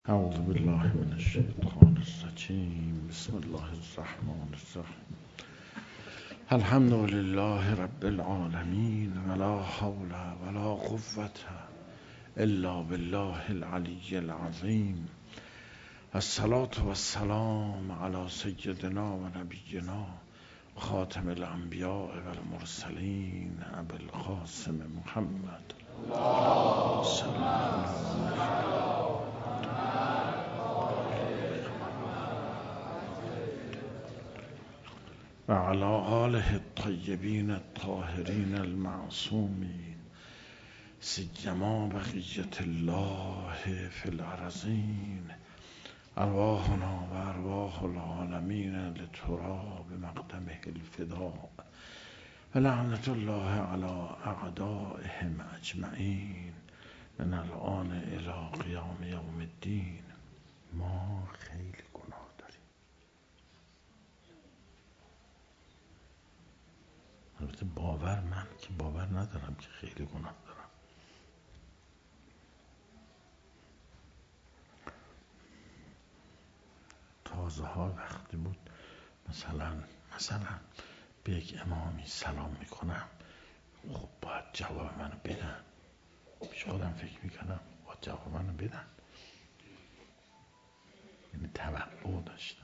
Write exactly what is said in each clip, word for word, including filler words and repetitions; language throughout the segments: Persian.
أعوذ بالله من الشيطان الرجيم بسم الله الرحمن الرحيم الحمد لله رب العالمين ولا حول ولا قوة إلا بالله العلي العظيم الصلاة والسلام على سيدنا ونبينا خاتم الأنبياء والمرسلين أبي القاسم محمد صلى الله عليه وسلم وعلى آله الطيبين الطاهرين المعصومين سيما بقية الله في الأرضين أرواحنا وأرواح العالمين لتراب مقدمه الفداء ولعنة الله على أعدائهم أجمعين من الآن إلى قیام یوم الدین. ما خیلی گناه داریم. البته باور من که باور ندارم که خیلی گناه دارم. تازه ها وقتی بود مثلا مثلا به یک امامی سلام میکنم، خب باید جواب منو بدن. پیش خودم فکر میکنم باید جواب منو بدن، یعنی توقع داشتم.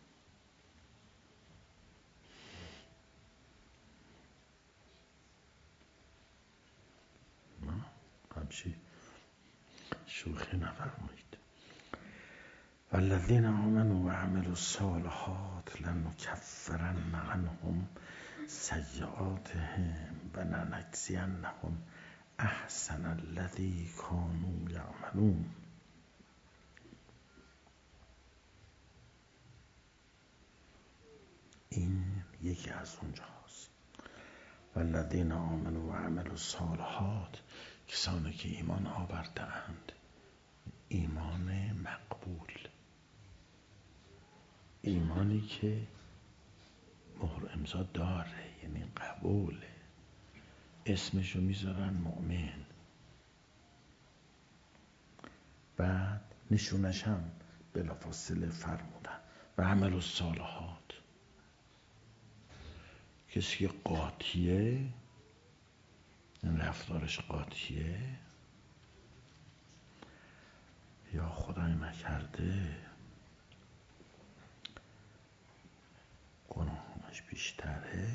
همچی شوخی نفرمایید. والذین آمنوا وعملوا الصالحات لنکفرن عنهم سیئاتهم ولنجزینهم احسن الذی کانوا یعملون. این یکی از اونجاست. والذین آمنوا وعملوا الصالحات، کسانی که ایمان آورده‌اند، ایمان مقبول، ایمانی که مهر امضا داره، یعنی قبوله، اسمشو میذارن مؤمن، بعد نشونش هم بلافاصله فرمودن و عمل الصالحات. کسی که قاطیه، این رفتارش قاطیه، یا خدای نکرده گناهانش بیشتره،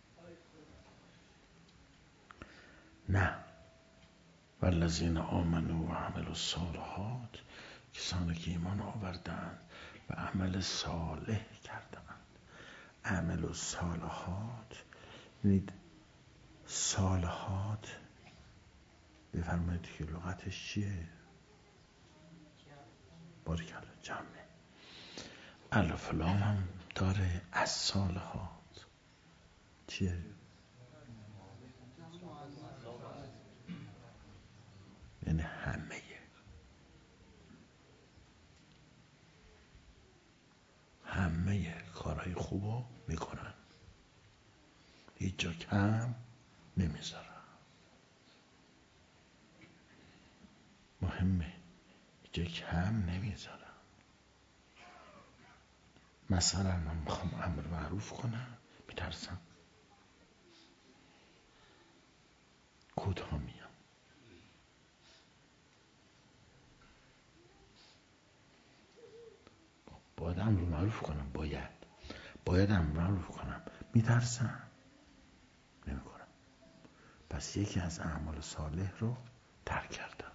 نه. والذین آمنوا و عملوا الصالحات، کسانی که ایمان آوردند و عمل صالح کردند. عمل الصالحات یعنی صالحات، بفرمایید که لغتش چیه؟ باریکلا جمعه. الف لام هم داره. از صالحات چیه؟ یعنی همه همه کارهای خوبو میکنن، هیچ جا کم نمیذارن. مهمه، هیچ جا کم نمیذارن. مثلا من میخوام امر معروف کنم، میترسم کوتاه میام. باید امر معروف کنم، باید باید امر معروف کنم، میترسم نمیکنم. پس یکی از اعمال صالح رو ترک کردم.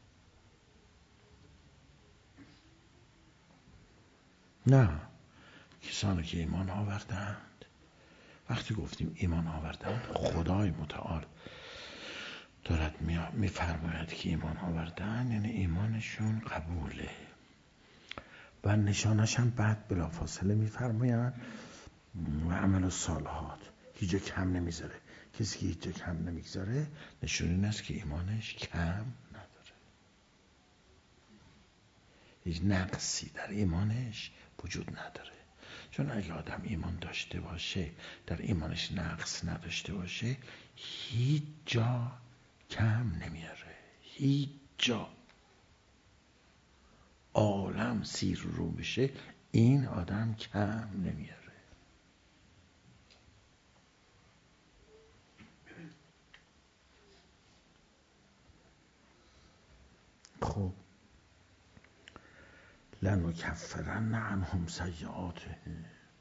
نه، کسانی که ایمان آوردند. وقتی گفتیم ایمان آوردند، خدای متعال دارد میفرماید که ایمان آوردند، یعنی ایمانشون قبوله و نشانش هم بعد بلافاصله میفرماید و عمل الصالحات، هیچ جا کم نمیذاره. کسی که هیچ جا کم نمیگذاره نشون این است که ایمانش کم نداره، هیچ نقصی در ایمانش وجود نداره. چون اگه آدم ایمان داشته باشه، در ایمانش نقص نداشته باشه، هیچ جا کم نمیاره، هیچ جا. عالم سیر رو بشه این آدم کم نمیاره. خب لنکفرن عنهم سیئاتهم.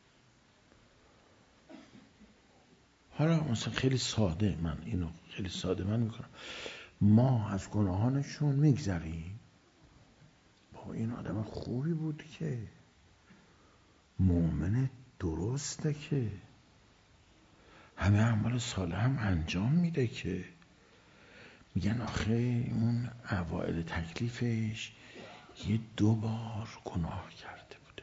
حالا مثلا خیلی ساده من اینو خیلی ساده من میکنم، ما از گناهانشون میگذریم. با این آدم خوبی بود که مؤمن درسته که همه اعمال صالح هم انجام میده که میگن آخه اون اوائل تکلیفش یه دو بار گناه کرده بوده.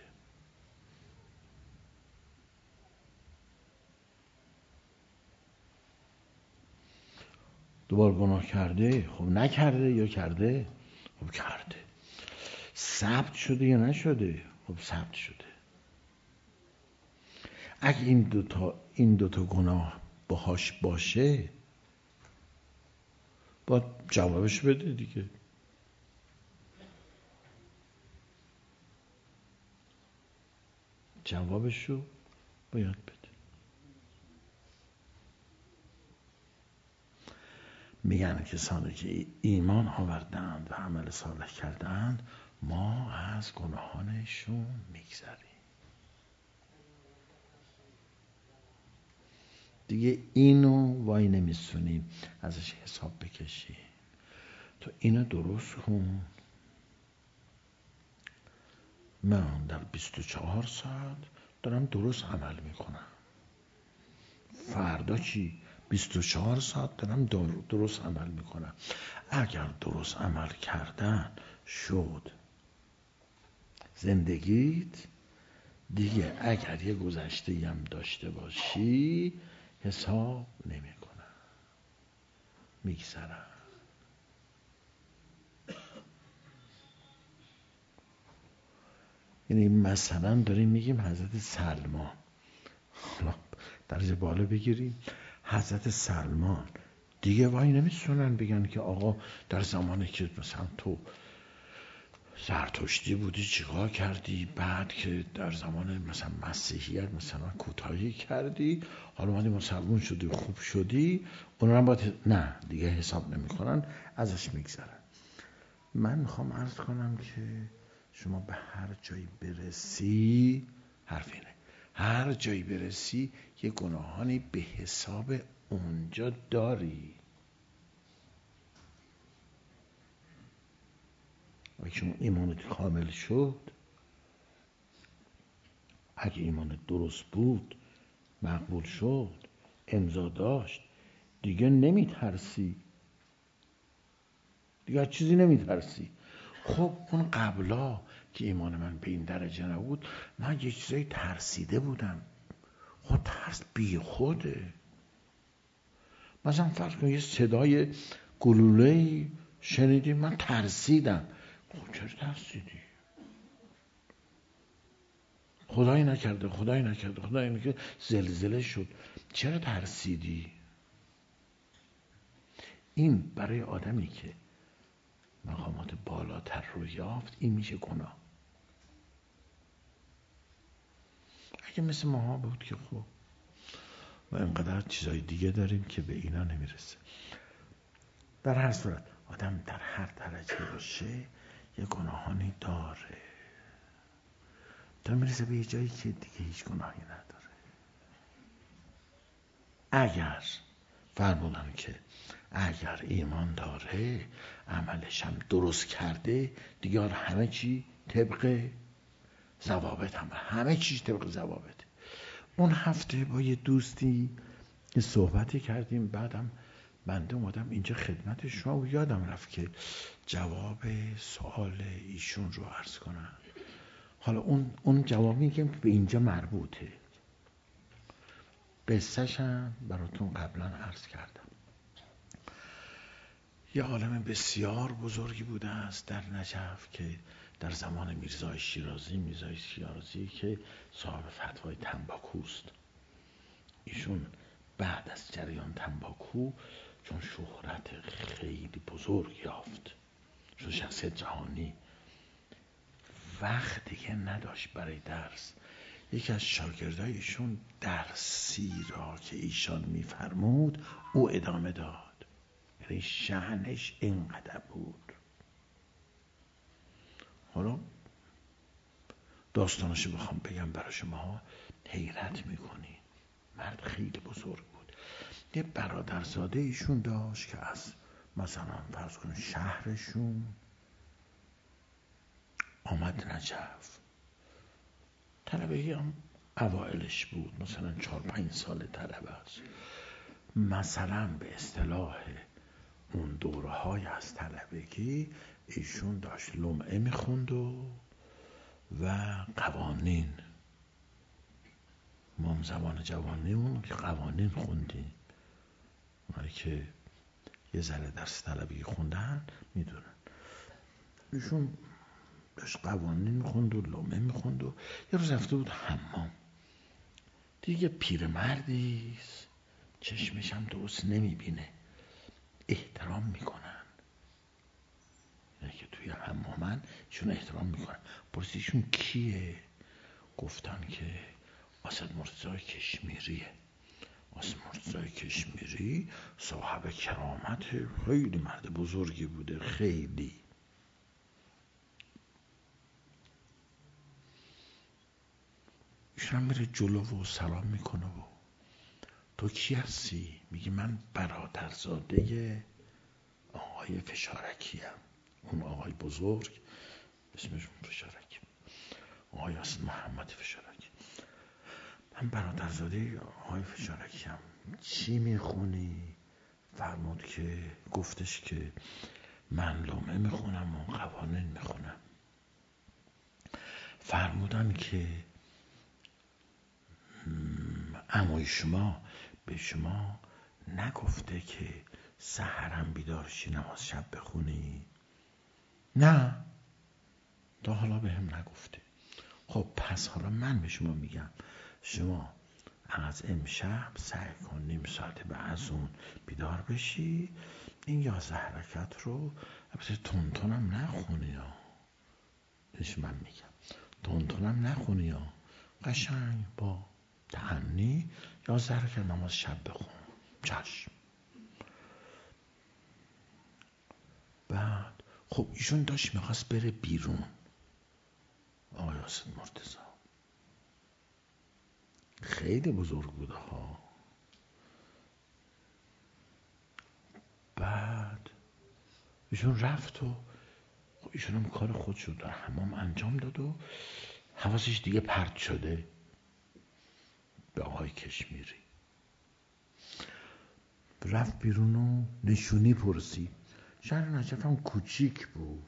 دو بار گناه کرده، خب نکرده یا کرده؟ خب کرده. ثبت شده یا نشده؟ خب ثبت شده. اگه این دوتا این دوتا گناه باهاش باشه باید جوابش بده دیگه. جوابشو باید بده. میگن کسانی که ایمان آوردند و عمل صالح کردند ما از گناهانشون میگذریم. دیگه اینو وای نمیسونیم ازش حساب بکشیم. تو اینو درست کن. من در بیست و چهار ساعت دارم درست عمل میکنم. فردا چی؟ بیست و چهار ساعت دارم درست عمل میکنم. اگر درست عمل کردن شد زندگیت، دیگه اگر یه گذشته هم داشته باشی حساب نمی کنم، میگذرم. یعنی مثلا داریم میگیم حضرت سلمان، حالا درجه بالا بگیریم، حضرت سلمان دیگه وای نمیسونن بگن که آقا در زمانی که مثلا تو زرتشتی بودی چیکار کردی، بعد که در زمان مثلا مسیحیت مثلا کوتاهی کردی، حالا اومدی مسلمون شدی خوب شدی، اونا هم باید نه دیگه حساب نمیکنن، ازش میگذرن. من میخوام عرض کنم که شما به هر جایی برسی، حرف اینه، هر جایی برسی یه گناهانی به حساب اونجا داری. اگه اون ایمانت کامل شد، اگه ایمانت درست بود، مقبول شد، امضا داشت، دیگه نمیترسی، دیگه چیزی نمیترسی. خب اون قبلا که ایمان من به این درجه نبود، من یه چیزایی ترسیده بودم. خب ترس بی خوده. مثلا فرض کن یه صدای گلوله‌ای شنیدی، من ترسیدم. خب چرا ترسیدی؟ خدایی نکرده خدایی نکرده خدایی نکرده زلزله شد، چرا ترسیدی؟ این برای آدمی که مقامات بالاتر رو یافت این میشه گناه. اگه مثل ماها بود که خب و اینقدر چیزای دیگه داریم که به اینا نمیرسه. در هر صورت آدم در هر درجه باشه یه گناهانی داره تا میرسه به یه جایی که دیگه هیچ گناهی نداره. اگر فرمودن که اگر ایمان داره عملش هم درست کرده، دیگه همه چی طبق ضوابط، هم همه چیز طبق ضوابط. اون هفته با یه دوستی یه صحبتی کردیم، بعدم بنده اومدم اینجا خدمت شما و یادم رفت که جواب سوال ایشون رو عرض کنم. حالا اون اون جوابی که به اینجا مربوطه، قصه‌ش هم براتون قبلا عرض کردم. یه عالم بسیار بزرگی بوده است در نجف که در زمان میرزای شیرازی میرزای شیرازی که صاحب فتوای تنباکوست. ایشون بعد از جریان تنباکو چون شهرت خیلی بزرگ یافت، شد شخصیت جهانی، وقت دیگه نداشت برای درس. یکی از شاگردای ایشون درسی را که ایشان میفرمود او ادامه داد. یعنی شأنش اینقدر بود. حالا داستانشو بخوام بگم برای شما حیرت میکنی. مرد خیلی بزرگ بود. یه برادرزاده ایشون داشت که از مثلا فرض کن شهرشون آمد نجف. طلبگی هم اوائلش بود، مثلا چهار پنج سال طلبه است. مثلا به اصطلاح اون دوره های از طلبگی ایشون داشت لمعه میخوند و و قوانین. ما هم زبان جوانیمون که قوانین خوندیم. اونایی که یه ذره درس طلبگی خوندن میدونن. ایشون داشت قوانین میخوند و لمعه میخوند و یه روز رفته بود حمام. دیگه پیرمردیست، چشمش هم درست نمیبینه، احترام میکنن. یعنی که توی حمامن ایشون احترام میکنن. پرسیدشون کیه؟ گفتن که اسد مرتضی کشمیریه. اسد مرتضی کشمیری صاحب کرامت، خیلی مرد بزرگی بوده، خیلی. ایشون هم میره جلو و سلام میکنه و تو کی هستی؟ میگه من برادرزاده آقای فشارکی ام. اون آقای بزرگ اسمش فشارکی، آقای اسد محمد فشارکی. من برادرزاده آقای فشارکی ام. چی میخونی؟ فرمود که گفتش که من لمعه میخونم و قوانین میخونم. فرمودن که عموی شما به شما نگفته که سحرم بیدار شی نماز شب بخونی؟ نه، تا حالا به هم نگفته. خب پس حالا من به شما میگم، شما از امشب سعی کن نیم ساعت به از اون بیدار بشی، این یازده حرکت رو البته تونتونم نخونی ها. ایش من میگم تونتونم نخونی ها، قشنگ با تعنی یازده حرکت نماز شب بخون. چشم. بعد خب ایشون داشت میخواست بره بیرون، آقای اسد مرتضی خیلی بزرگ بوده ها. بعد ایشون رفت و ایشون هم کار خودش رو در حمام انجام داد و حواسش دیگه پرت شده به آقای کشمیری. رفت بیرون و نشونی پرسید. شهر نجف هم کوچیک بود.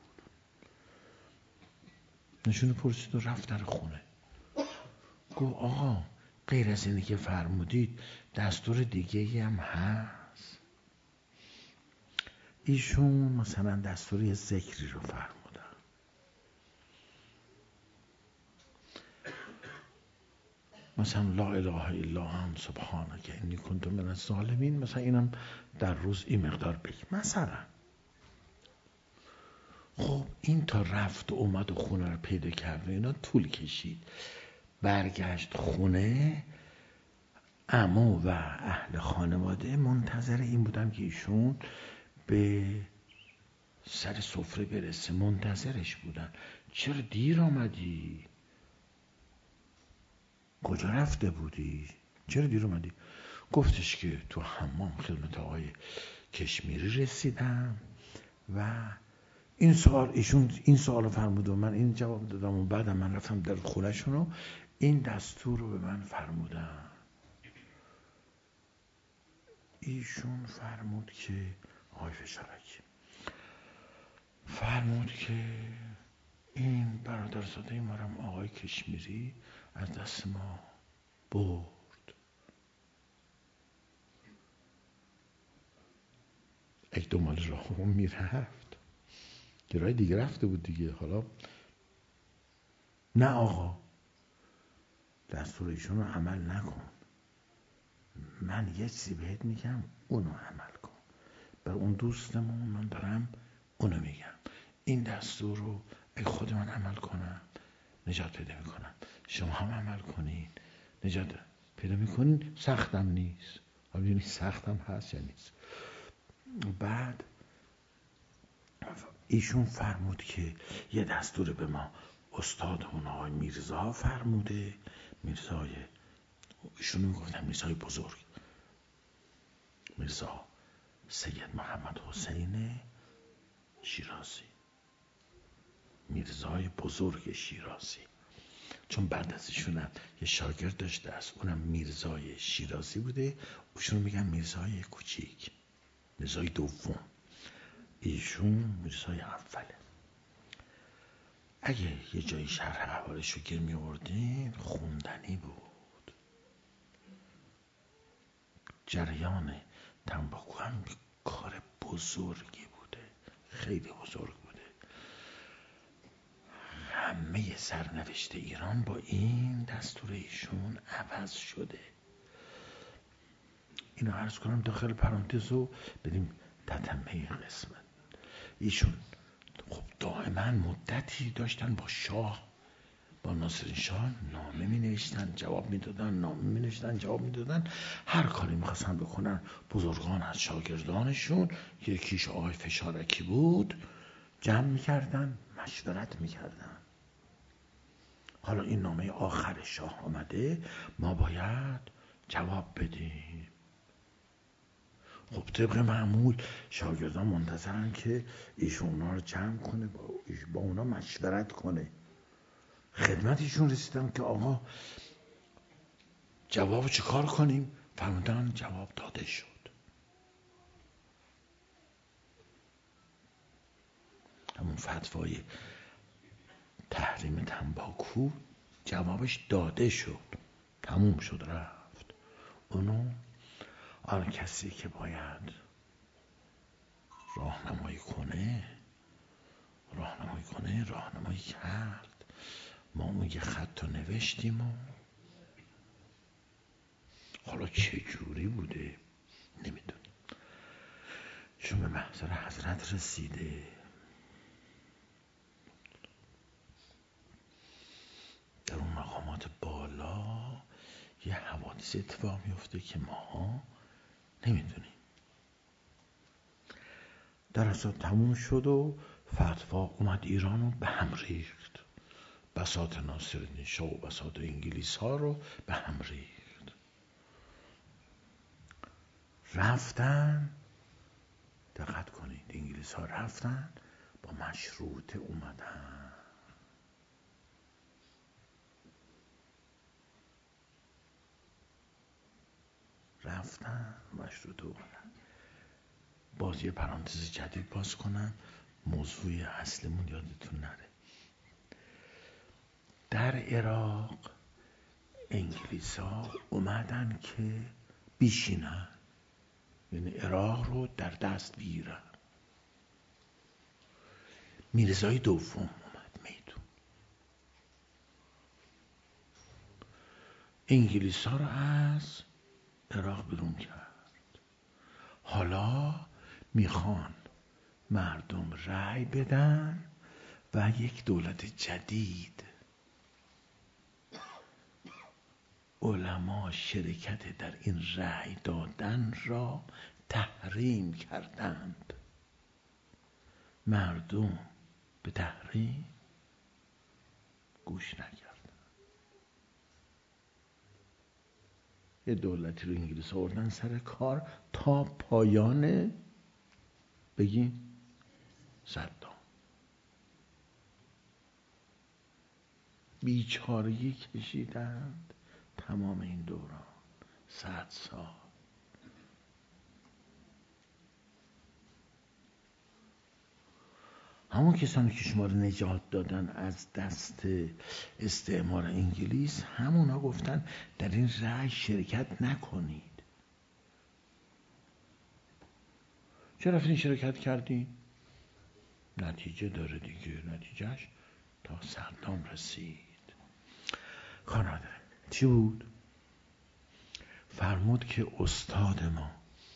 نشونی پرسید و رفت در خونه. گفت آقا غیر از اینی که فرمودید دستور دیگه هم هست؟ ایشون مثلا دستور یه ذکری رو فرمودن. مثلا لا اله الا انت سبحانک انی کنت من الظالمین. مثلا اینم در روز این مقدار بگی مثلا. خب این تا رفت و اومد و خونه رو پیدا کرد و اینا طول کشید. برگشت خونه، عمو و اهل خانواده منتظر این بودن که ایشون به سر سفره برسه. منتظرش بودن. چرا دیر آمدی؟ کجا رفته بودی؟ چرا دیر آمدی؟ گفتش که تو حمام خدمت آقای کشمیری رسیدم و این سوال ایشون این سوالو فرمود و من این جواب دادم و بعدم من رفتم در خونه‌شون و این دستور رو به من فرمودن. ایشون فرمود که آقای فشارکی فرمود که این برادرزاده مارم آقای کشمیری از دست ما برد. یک دنبال راه هم میرفت که راه دیگه رفته بود دیگه. حالا نه آقا دستور ایشون رو عمل نکن، من یه چیزی بهت میگم اونو عمل کن. بر اون دوستمون من دارم اونو میگم. این دستور رو ای خود من عمل کنم نجات پیدا میکنن. شما هم عمل کنین نجات پیدا میکنین. سختم نیست، حالا یعنی سختم هست یا نیست. بعد ایشون فرمود که یه دستور به ما استادمون آقای میرزا فرموده. میرزای ایشون میگفتن میرزای بزرگ، میرزا سید محمد حسین شیرازی، میرزای بزرگ شیرازی. چون بعد از ایشونم یه شاگرد داشته است، اونم میرزای شیرازی بوده، ایشون میگن میرزای کوچیک، میرزای دوم. ایشون میرزای اوله. اگه یه جایی شرح احوالشو گیر میوردین خوندنی بود. جریان تنباکو هم کار بزرگی بوده، خیلی بزرگ بوده. همه سرنوشت ایران با این دستور ایشون عوض شده. اینو عرض کنم داخل پرانتز و بریم تتمه قسمت. ایشون خب دائما مدتی داشتن با شاه، با ناصرالدین شاه نامه می نوشتن جواب می دادن، نامه می نوشتن جواب می دادن. هر کاری می خواستن بکنن بزرگان از شاگردانشون، یکیش آقای فشارکی بود، جمع می کردن مشورت می کردن. حالا این نامه آخر شاه آمده، ما باید جواب بدیم. خب طبق معمول شاگردان منتظرن که ایشون اونا رو جمع کنه، با, با اونا مشورت کنه. خدمت ایشون رسیدن که آقا جواب چه کار کنیم؟ فرمودن جواب داده شد. همون فتوای تحریم تنباکو جوابش داده شد، تموم شد رفت. اونو آن کسی که باید راهنمایی کنه راهنمایی کنه راهنمایی کرد. ما اون یه خط رو نوشتیم و حالا چه جوری بوده نمیدونیم، چون به محضر حضرت رسیده. در اون مقامات بالا یه حوادث اتفاق میفته که ما نمیدونیم. در اصلا تموم شد و فتوا اومد ایران رو به هم ریخت. بساط ناصرالدین شاه و بساط انگلیس ها رو به هم ریخت. رفتن، دقت کنید، انگلیس ها رفتن با مشروطه اومدن. رفتن مشروطه اومدن. باز یه پرانتز جدید باز کنم، موضوع اصلمون یادتون نره. در عراق انگلیس ها اومدن که بیشینن، یعنی عراق رو در دست بگیرن. میرزای دوم اومد میدون، انگلیس ها رو از عراق بیرون کرد. حالا میخوان مردم رأی بدن و یک دولت جدید. علما شرکت در این رأی دادن را تحریم کردند. مردم به تحریم گوش نکردند. یه دولتی رو انگلیس آوردن سر کار تا پایان بگیم صدام. بیچارگی کشیدند تمام این دوران، صد سال. همون کسانی که شما رو نجات دادن از دست استعمار انگلیس، همونا گفتن در این رأی شرکت نکنید. چرا رفتین شرکت کردین؟ نتیجه داره دیگه، نتیجهش تا صدام رسید. کار نداره. چی بود؟ فرمود که استاد ما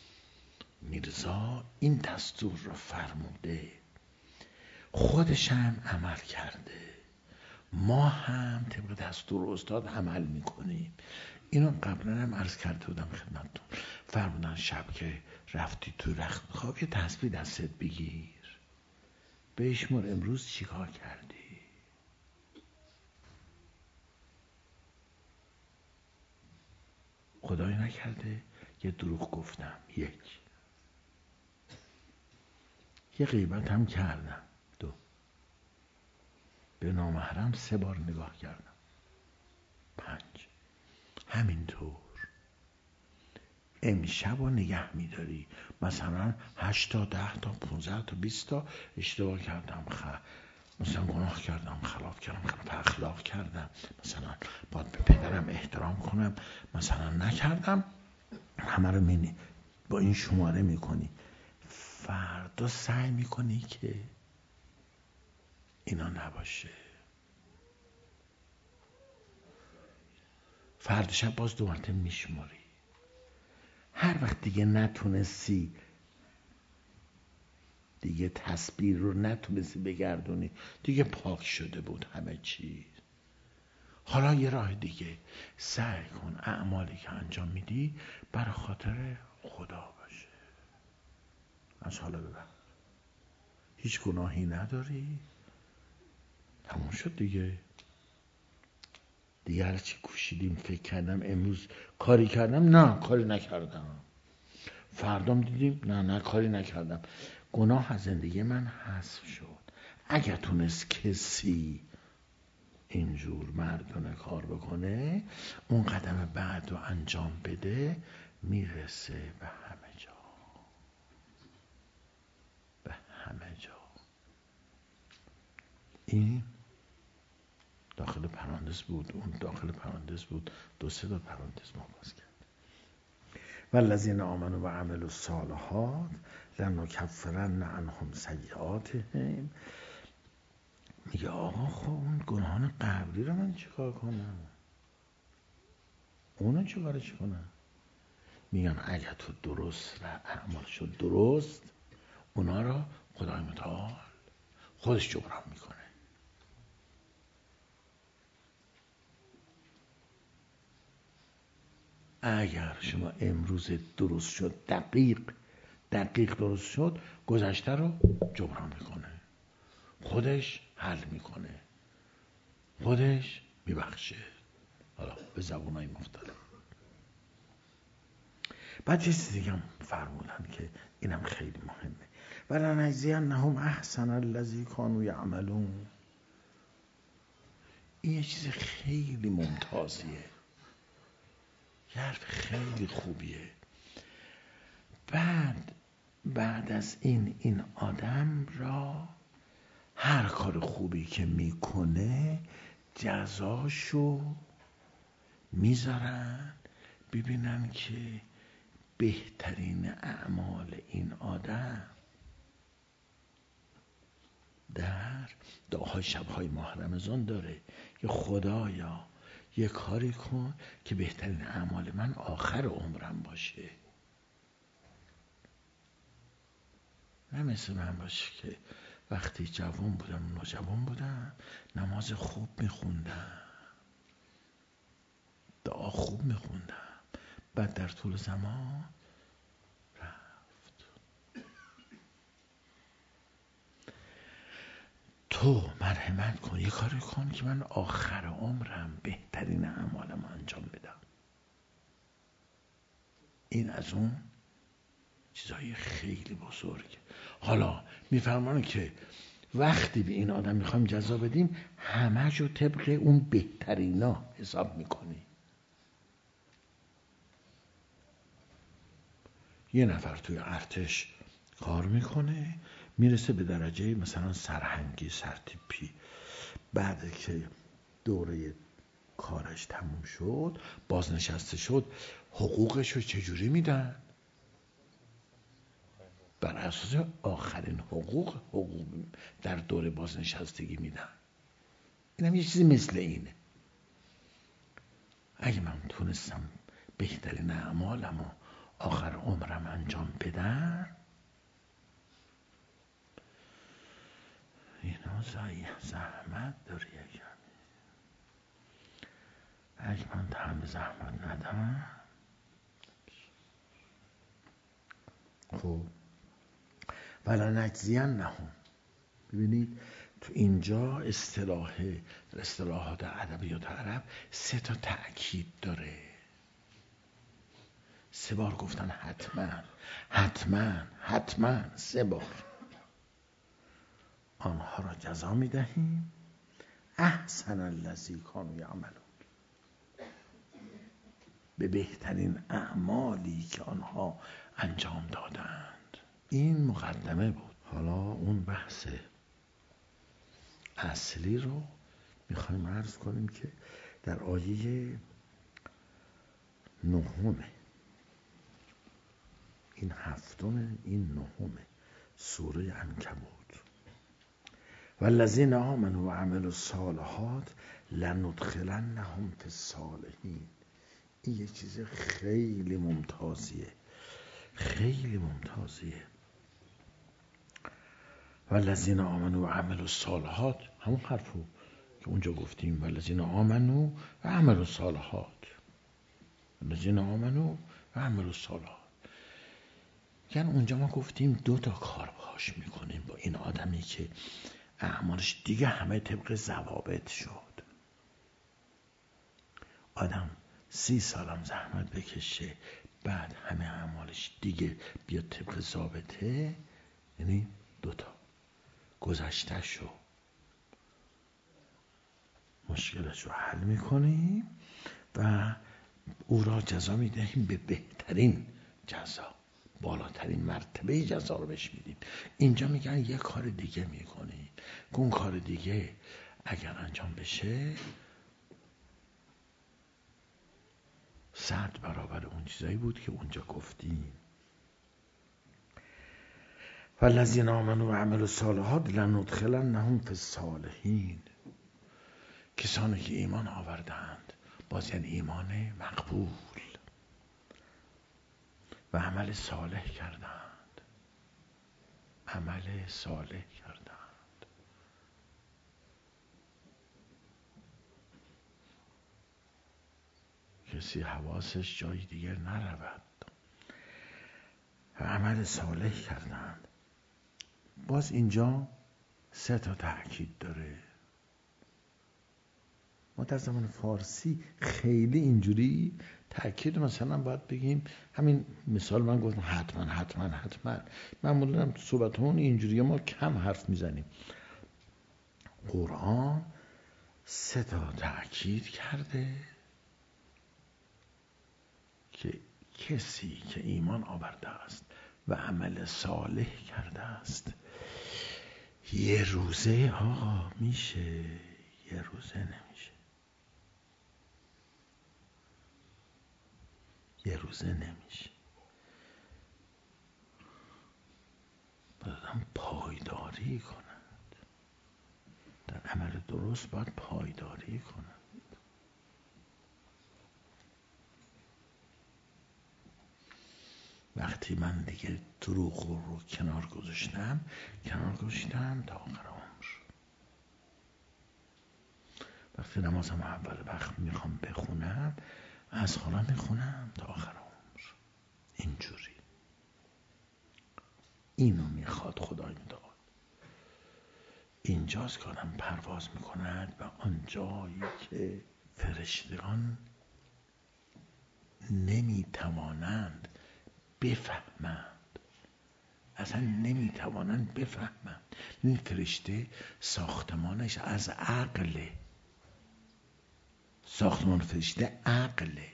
میرزا این دستور رو فرموده، خودش هم عمل کرده، ما هم طبق دستور استاد عمل میکنیم. اینو قبلا هم عرض کرده بودم خدمتتون. فرمودن شب که رفتی تو رخت خواب یه تسبیح دستت بگیر، بشمر امروز چیکار کردی. خدای نکرده یه دروغ گفتم، یک یه غیبت هم کردم، دو به نامحرم سه بار نگاه کردم، پنج همینطور امشب رو نگه میداری. مثلا هشت تا ده تا پونزده تا بیست تا اشتباه کردم، خ... مثلا گناه کردم، خلاف کردم، خلاف اخلاق کردم، مثلا باید به پدرم احترام کنم، مثلا نکردم، همه رو می با این شماره میکنی. فردا سعی میکنی که اینا نباشه. فردا شب باز دو مرتبه میشماری. هر وقت دیگه نتونستی، دیگه تسبیح رو نتونستی بگردونی، دیگه پاک شده بود همه چیز. حالا یه راه دیگه، سعی کن اعمالی که انجام میدی برای خاطر خدا باشه. از حالا به بعد هیچ گناهی نداری، تموم شد دیگه. دیگه هرچی کوشیدیم فکر کردم امروز کاری کردم، نه کاری نکردم، فردام دیدیم نه نه کاری نکردم، گناه از زندگی من حذف شد. اگر تونست کسی اینجور مردانه کار بکنه، اون قدم بعد رو انجام بده، میرسه به همه جا، به همه جا. این داخل پرانتز بود، اون داخل پرانتز بود، دو سه تا پرانتز ما باز کرد. والذین آمنوا و عملوا الصالحات لنکفرن عنهم سیئاتهم. میگه آقا خب اون گناهان قبلی رو من چیکار کنم؟ اونو چیکارش کنم؟ میگن اگر تو درست و اعمال شد درست، اونا رو خدای متعال خودش جبران میکنه. اگر شما امروز درست شد، دقیق دقیق درست شد، گذشته رو جبران میکنه، خودش حل میکنه، خودش میبخشه. حالا به زبونهای مختلف. بعد یه چیز دیگه هم فرمودن که اینم خیلی مهمه، ولنجزینهم احسن الذی کانوا یعملون. این یه چیز خیلی ممتازیه، یه حرف خیلی خوبیه. بعد بعد از این این آدم را هر کار خوبی که میکنه جزاشو میذارن، ببینن که بهترین اعمال این آدم در دعاهای شبهای ماه رمضان داره که خدایا یه کاری کن که بهترین اعمال من آخر عمرم باشه، نه مثل من باشه که وقتی جوان بودم نوجوان بودم نماز خوب میخوندم، دعا خوب میخوندم، بعد در طول زمان رفت. تو مرحمت کن، یه کاری کن که من آخر عمرم بهترین اعمالم انجام بدم. این از اون چیزهای خیلی بزرگه. حالا میفرمانه که وقتی به این آدم میخوایم جزا بدیم همه جو طبق اون بهترینا حساب میکنیم. یه نفر توی ارتش کار میکنه، میرسه به درجه مثلا سرهنگی، سرتیپی، بعد که دوره کارش تموم شد بازنشسته شد، حقوقش رو چجوری میدن؟ بر اساس آخرین حقوق حقوق در دوره بازنشستگی میدن. اینم یه چیزی مثل اینه. اگه من تونستم بهترین اعمالم و آخر عمرم انجام بدم، اینا زحمت داره یکم. اگه من تحمل زحمت ندم. خب ولنجزینهم. ببینید تو اینجا اصطلاح در اصطلاحات ادبیات عرب سه تا تأکید داره. سه بار گفتن حتما حتما حتما، سه بار. آنها را جزا میدهیم احسن الذی کانوا یعملون، به بهترین اعمالی که آنها انجام دادند. این مقدمه بود. حالا اون بحث اصلی رو میخوایم عرض کنیم که در آیه نهمه، این هفتم این نهمه سوره عنکبوت. والذین آمنوا و عملوا الصالحات لندخلنهم فی الصالحین. این یه چیز خیلی ممتازیه، خیلی ممتازیه. والذین آمنوا و عملوا الصالحات، همون حرفو که اونجا گفتیم، والذین آمنوا و عملوا الصالحات، والذین آمنوا و عملوا الصالحات. یعنی اونجا ما گفتیم دو تا کار باش میکنیم با این آدمی که اعمالش دیگه همه طبق ضوابط شد. آدم سی سالم زحمت بکشه بعد همه اعمالش دیگه بیاد طبق ضابطه، یعنی دوتا گذشته شو مشکلش رو حل میکنیم و او را جزا میدهیم به بهترین جزا، بالاترین مرتبه جزا رو بهش میدیم. اینجا میگن یه کار دیگه میکنی که اون کار دیگه اگر انجام بشه صد برابر اون چیزایی بود که اونجا گفتیم. والذین آمنوا و عملوا الصالحات لندخلنهم فی الصالحین. کسانی که ایمان آوردند، باز یعنی ایمان مقبول و عمل صالح کردند، عمل صالح کردند. کسی حواسش جای دیگر نرود و عمل صالح کردند. باز اینجا سه تا تأکید داره. ما در زمان فارسی خیلی اینجوری تأکید مثلا باید بگیم، همین مثال من گفتم حتما حتما حتما، معمولا هم تو صحبتمون اینجوری ما کم حرف میزنیم. قرآن سه تا تأکید کرده که کسی که ایمان آورده است و عمل صالح کرده است یه روزه آقا میشه، یه روزه نمیشه، یه روزه نمیشه. باید پایداری کنند در عمل درست، باید پایداری کنند. وقتی من دیگه دروغ رو کنار گذاشتم، کنار گذاشتم تا آخر عمر. وقتی نمازم اول وقت میخوام بخونم، از خانم میخونم تا آخر عمر. اینجوری اینو میخواد خدای متعال. اینجاست که آدم پرواز میکند و آن جایی که فرشتگان نمیتوانند بفهمند، اصلا نمیتوانند بفهمند. این فرشته ساختمانش از عقله، ساختمان فرشته عقله.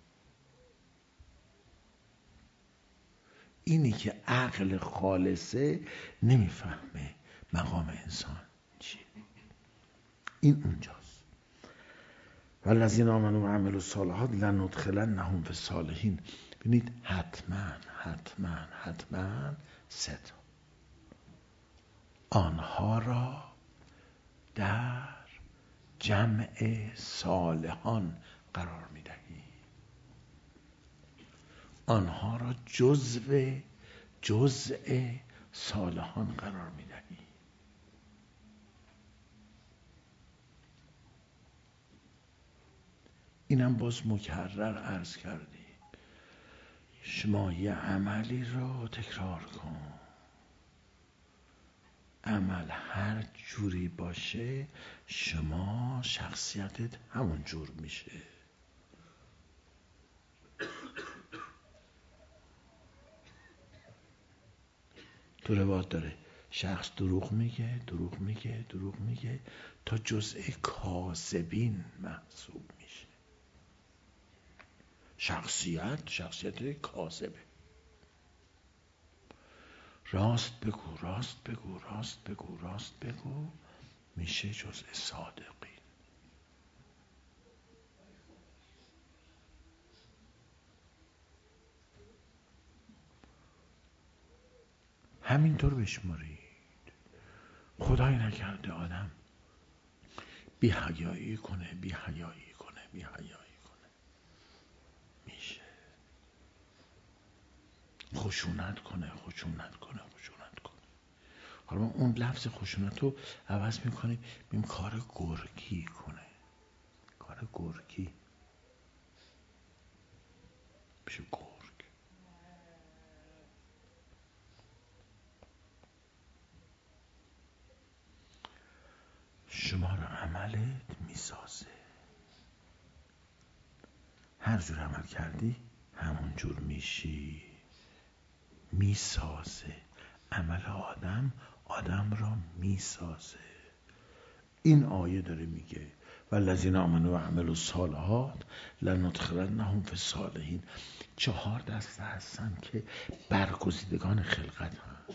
اینی که عقل خالصه نمیفهمه مقام انسان چیه. این اونجاست. والذین آمنوا و عملوا الصالحات لندخلنهم فی الصالحین. ببینید حتما حتما حتما سه تا آنها را در جمع صالحان قرار میدهی، آنها را جزو جزء صالحان قرار میدهی. اینم باز مکرر عرض کردی. شما یه عملی رو تکرار کن، عمل هر جوری باشه شما شخصیتت همون جور میشه. تو روایت داره شخص دروغ میگه دروغ میگه دروغ میگه تا جزء کاذبین محسوب میشه. شخصیت شخصیت کاذبه. راست بگو راست بگو راست بگو راست بگو میشه جزء صادقین. همینطور بشمارید. خدای نکرده آدم بی حیایی کنه بی حیایی کنه بی حیایی کنه میشه. خشونت کنه خشونت کنه خشونت کنه. حالا ما اون لفظ خشونت رو عوض میکنیم بیم کار گرگی کنه. کار گرگی میشه گرگ. شما رو عملت میسازه. هر جور عمل کردی همون جور میشی. میسازه. عمل آدم آدم را میسازه. این آیه داره میگه والذین آمنوا و عملوا الصالحات لندخلنهم فی الصالحین. چهار دسته هستن که برگزیدگان خلقت هست.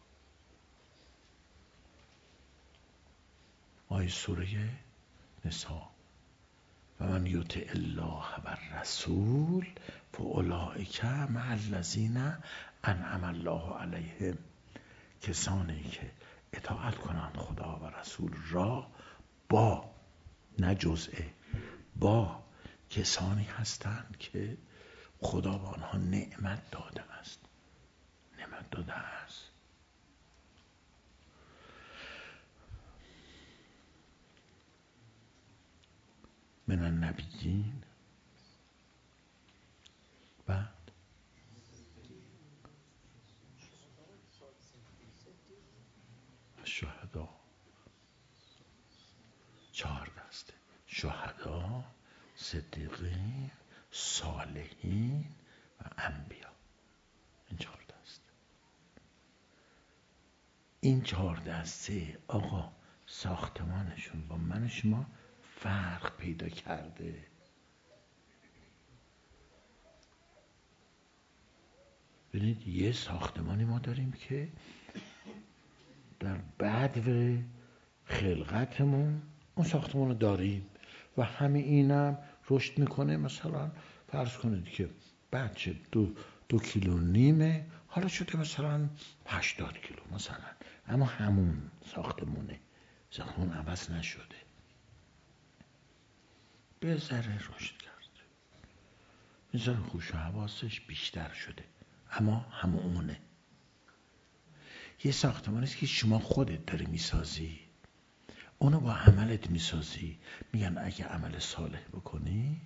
آیه سوره نساء و من یطع الله و الرسول فاولئک مع الذین انعم الله علیهم. کسانی که اطاعت کنند خدا و رسول را با نه جزءه با کسانی هستند که خدا به آنها نعمت داده است. نعمت داده است. من النبیین بعد شهدا. چهار دسته: شهدا، صدیقین، صالحین و انبیا. این چهار دسته. این چهار دسته آقا ساختمانشون با من و شما فرق پیدا کرده. ببینید یه ساختمانی ما داریم که در بدو خلقتمون اون ساختمان رو داریم و همه اینم رشد میکنه. مثلا فرض کنید که بچه دو, دو کیلو نیمه حالا شده مثلا هشتاد کیلو مثلا، اما همون ساختمونه، ساختمون عوض نشده، به ذره رشد کرده، به ذره خوش و حواسش بیشتر شده، اما همونه. یه ساختمانیست که شما خودت داری میسازی، اونو با عملت میسازی. میگن اگه عمل صالح بکنی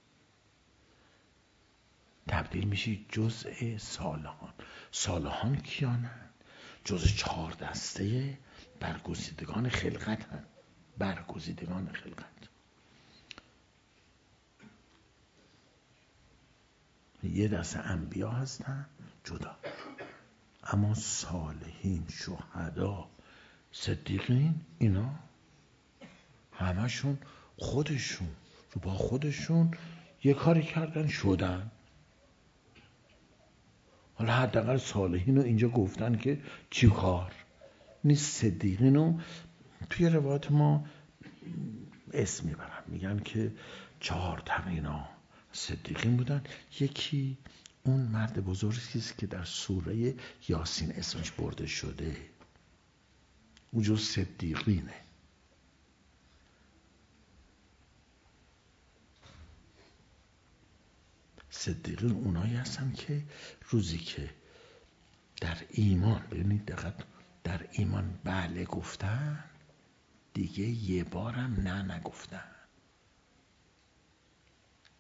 تبدیل میشی جزء صالحان. صالحان کیانن؟ جزء چهار دسته برگزیدگان خلقت هن. برگزیدگان خلقت. یه دسته انبیا هستن جدا، اما صالحین، شهدا، صدیقین اینا همشون خودشون رو با خودشون یه کاری کردن شدن. حالا حداقل صالحین رو اینجا گفتن که چی کار نیست. صدیقین رو توی روایت ما اسم میبرن، میگن که چهار تقینا صدیقین بودن. یکی اون مرد بزرگی است که در سوره یاسین اسمش برده شده، اون جز صدیقینه. صدیقین اونایی هستن که روزی که در ایمان، ببینید دقیق، در ایمان بله گفتن دیگه یه بارم نه نگفتن.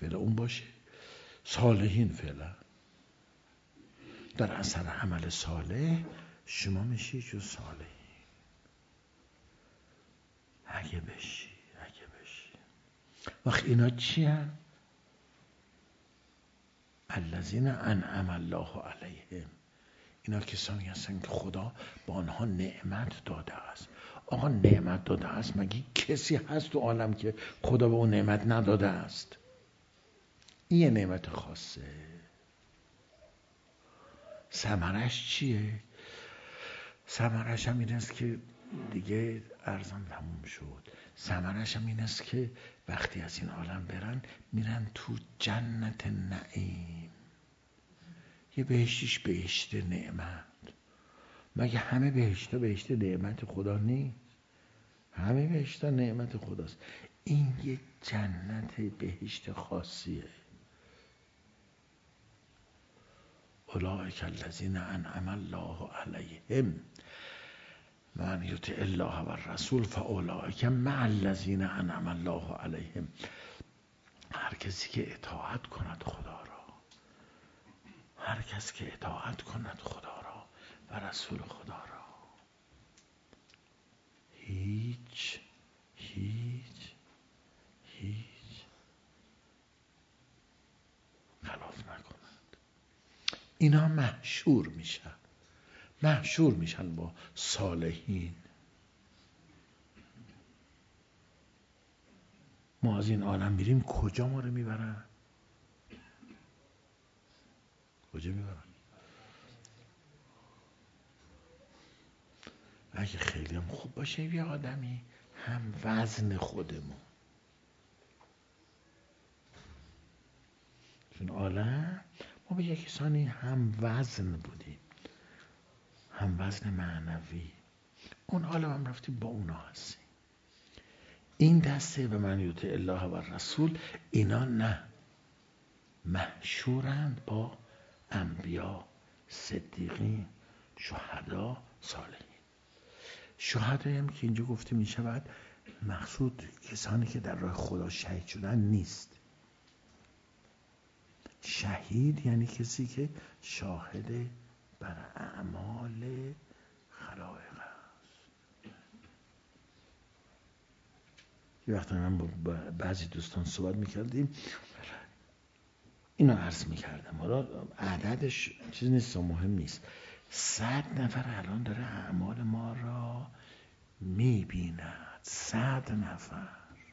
فعلا اون باشه. صالحین فعلا در اثر عمل صالح شما میشی جو صالحین. اگه بشی اگه بشی وقت اینا چی هن؟ الذین انعم الله علیهم. اینا کسانی هستن که خدا با آنها نعمت داده است. آقا نعمت داده است، مگه کسی هست تو عالم که خدا به اون نعمت نداده است؟ این یه نعمت خاصه. ثمرش چیه؟ ثمرش هم این است که دیگه ارزان تموم شد. ثمرش هم این است که وقتی از این عالم برن میرن تو جنت نعیم. یه بهشتیش بهشت نعمت. مگه همه بهشت بهشت نعمت خدا نیست؟ همه بهشت نعمت خداست. این یه جنت بهشت خاصیه. اولئک الذین انعم الله علیهم من یطع الله و الرسول فاولئک مع الذین انعم الله علیهم. هر کسی که اطاعت کند خدا را، هر کسی که اطاعت کند خدا را و رسول خدا را، هیچ هیچ هیچ خلاف نکند. اینا محشور میشن محشور میشن با صالحین. ما از این عالم میریم کجا ما رو میبرن؟ کجا میبرن؟ اگه خیلی هم خوب باشه یه آدمی هم وزن خودمون. چون عالم ما به یک کسانی هم وزن بودیم، هم وزن معنوی. اون عالم هم رفتیم با اونا هستیم. این دسته به من یطع الله و رسول، اینا نه، محشورند با انبیا، صدیقین، شهدا، صالحین. شهدایی هم که اینجا گفته می شود مقصود کسانی که در راه خدا شهید شدن نیست. شهید یعنی کسی که شاهد بر اعمال خلایق است. یه وقتا من با بعضی دوستان صحبت میکردیم، اینو عرض میکردم، حالا عددش چیز نیست و مهم نیست. صد نفر الان داره اعمال ما را میبیند. صد نفر.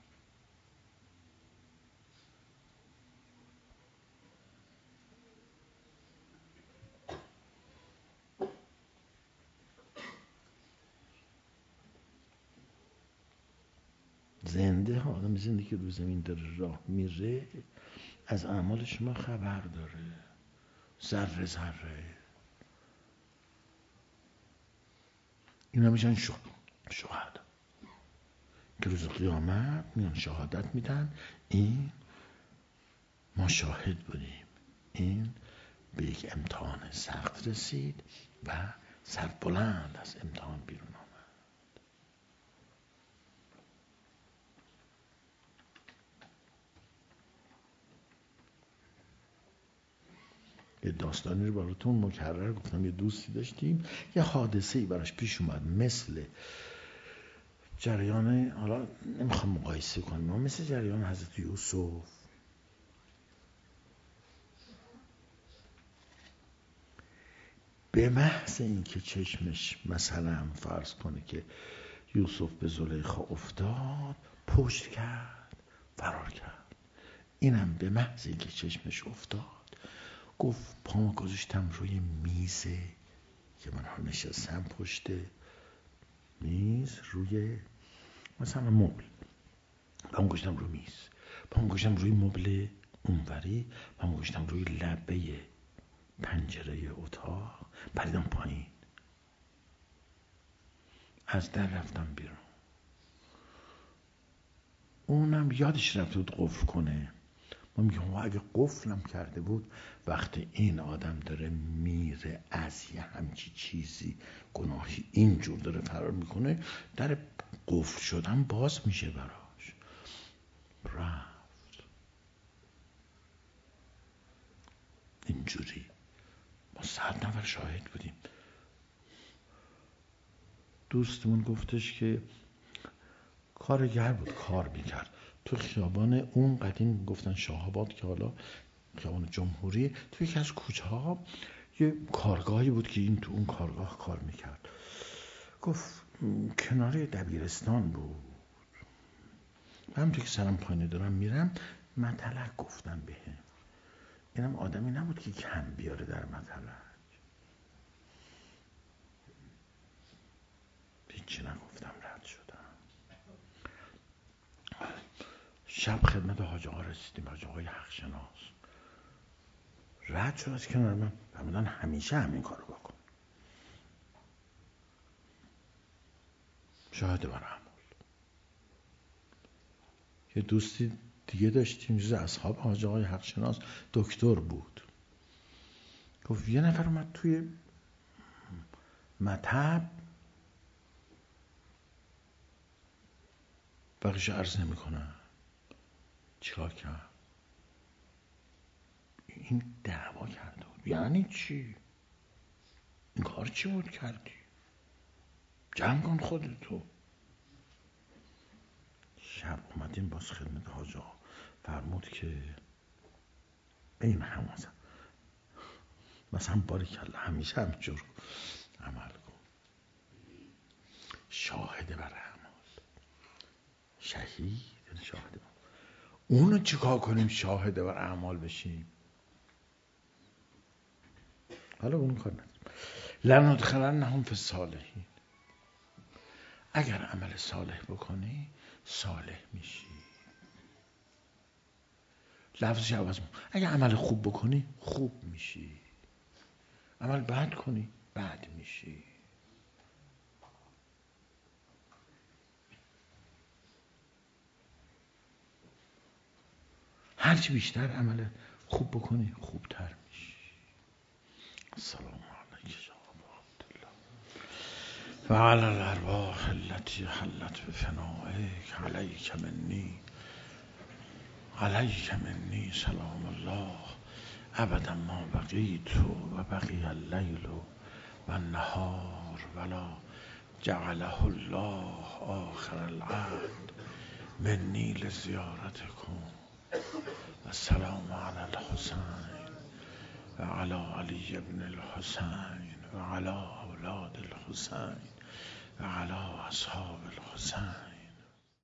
زنده ها، آدم زنده که رو زمین داره راه میره از اعمال شما خبر داره، ذره ذره. اینا میشن شهدا که روز قیامت میان شهادت میدن. این ما شاهد بودیم، این به یک امتحان سخت رسید و سر بلند از امتحان بیرون آمد. یه داستانی رو براتون مکرر گفتم. یه دوستی داشتیم، یه حادثه‌ای براش پیش اومد مثل جریان، حالا نمیخوام مقایسه کنیم، اما مثل جریان حضرت یوسف. به محض اینکه چشمش مثلا فرض کنه که یوسف به زلیخا افتاد، پشت کرد، فرار کرد. اینم به محض اینکه چشمش افتاد گفت پامو گذاشتم روی میزه که من ها نشستم پشت میز، روی مثلا مبل، پامو گذاشتم روی میز، پامو گذاشتم روی مبل اونوری، پامو گذاشتم روی لبه پنجره اتاق، پریدم پایین، از در رفتم بیرون. اونم یادش رفته بود قفل کنه. ما میگم اگه قفلم کرده بود، وقتی این آدم داره میره از یه همچی چیزی گناهی اینجور داره فرار میکنه، در قفل شدن باز میشه براش. رفت اینجوری ما صد نفر شاهد بودیم. دوستمون گفتش که کارگر بود، کار میکرد تو خیابان اون قدیم گفتن شاه‌آباد که حالا خیابان جمهوری، تو یکی از کوچه ها یه کارگاهی بود که این تو اون کارگاه کار میکرد. گفت کنار دبیرستان بود. من تو که سرم پایینه دارم میرم مطلق گفتن به هم. اینم آدمی نبود که کم بیاره در مطلق. هیچی نگفتم، رد شدم. شب خدمت حاج آقا رسیدیم، حاج آقای حق شناس رد شد از کنار من. فرمودن همیشه همین کارو بکن. شاهد بر اعمال. یه دوستی دیگه داشتیم جز اصحاب حاج آقای حق شناس، دکتر بود. گفت یه نفر اومد توی مطب، بقیش عرض نمی کنه چیکار کرد. این دعوا کرده بود. یعنی چی؟ این کار چی بود کردی؟ جمع کن خودتو. شب اومدیم باز خدمت حاج آقا، فرمود که این همون مثلا باریکلا همیشه همینجور عمل کن. شاهد بر اعمال. شهید شاهد بر اونو چیکار کنیم شاهد بر اعمال بشیم؟ حالا اون کار نداریم. لندخلنهم فی الصالحین. اگر عمل صالح بکنی صالح میشی. لفظش عوض میکنی. اگر عمل خوب بکنی خوب میشی. عمل بد کنی بد میشی. هرچی بیشتر عمل خوب بکنی خوبتر میشی. السلام علیک یا ابا عبدالله و علی الارواح التي حلت بفنائک علیک منی علیک منی سلام الله ابدا ما بقیت و بقی اللیل و النهار ولا جعله الله آخر العهد منی لزیارتکم. السلام علی الحسین و علی علی ابن الحسین و علی اولاد الحسین و علی اصحاب الحسین.